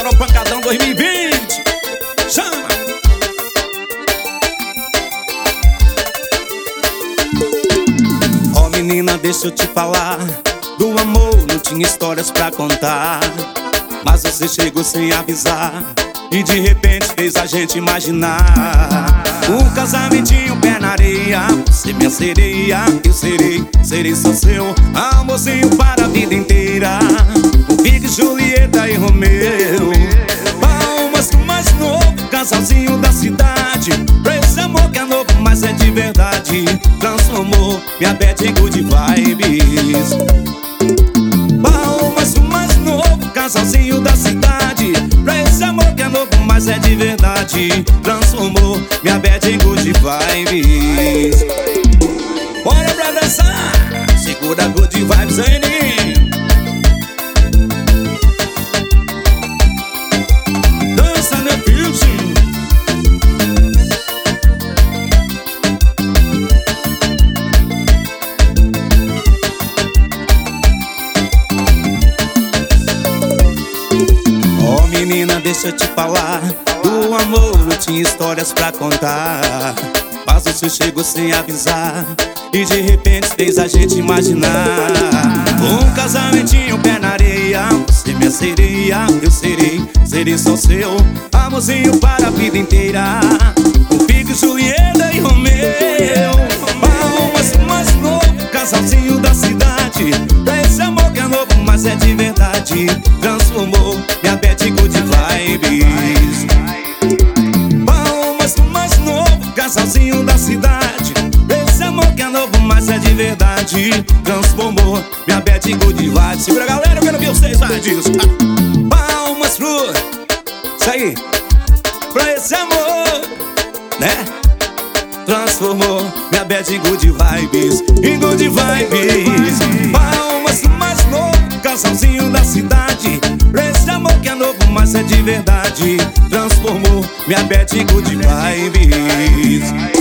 Bora o Pancadão 2020. Chama! Ó menina, deixa eu te falar. Do amor não tinha histórias pra contar, mas você chegou sem avisar e de repente fez a gente imaginar um casamentinho, pé na areia. Você minha sereia, eu serei só seu amorzinho para a vida inteira. O Big, Julieta e Romeu. Palmas pro mais novo casalzinho da cidade, pra esse amor que é novo, mas é de verdade. Transformou minha bad em good vibes. Palmas pro mais novo casalzinho da cidade, pra esse amor que é novo, mas é de verdade. Transformou minha bad em good vibes. Bora pra dançar, segura good vibes aí, ninguém. Dança, meu filho. Oh menina, deixa eu te falar. Do amor eu tinha histórias pra contar, mas você chegou sem avisar e de repente fez a gente imaginar um casamentinho, pé na areia. Você minha sereia, eu serei só seu amorzinho para a vida inteira. O Big, Julieta e Romeu. Palmas pro mais novo casalzinho da cidade, pra esse amor que é novo, mas é de verdade. Transformou minha bad em good vibes. Palmas pro mais novo casalzinho da cidade, esse amor que é novo, mas é de verdade. Transformou minha bad em good vibes. Segura, galera, eu quero ver vocês, vai disso. Palmas pro... Isso aí, pra esse amor, né? Transformou minha bad em good vibes, em good vibes. Palmas pro mais novo casalzinho da cidade, pra esse amor que é novo, mas é de verdade. Transformou minha bad em good vibes.